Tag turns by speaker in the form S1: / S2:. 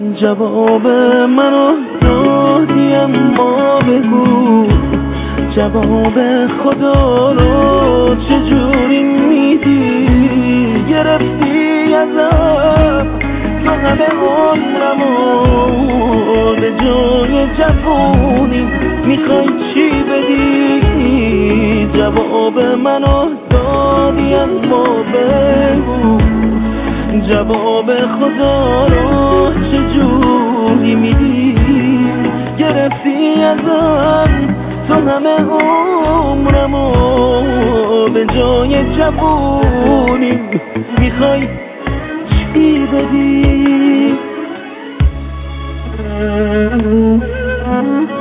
S1: جواب منو دادی اما بگو جواب خدا رو چجوری میدی؟ گرفتی ازم تو همه عمرمو به جای جوونی میخوای چی بدی؟ جواب منو دادی اما بگو جواب خدا رو چجوری میدی؟ گرفتی ازم تو همه عمرمو به جای جوونی میخوای چی بدی؟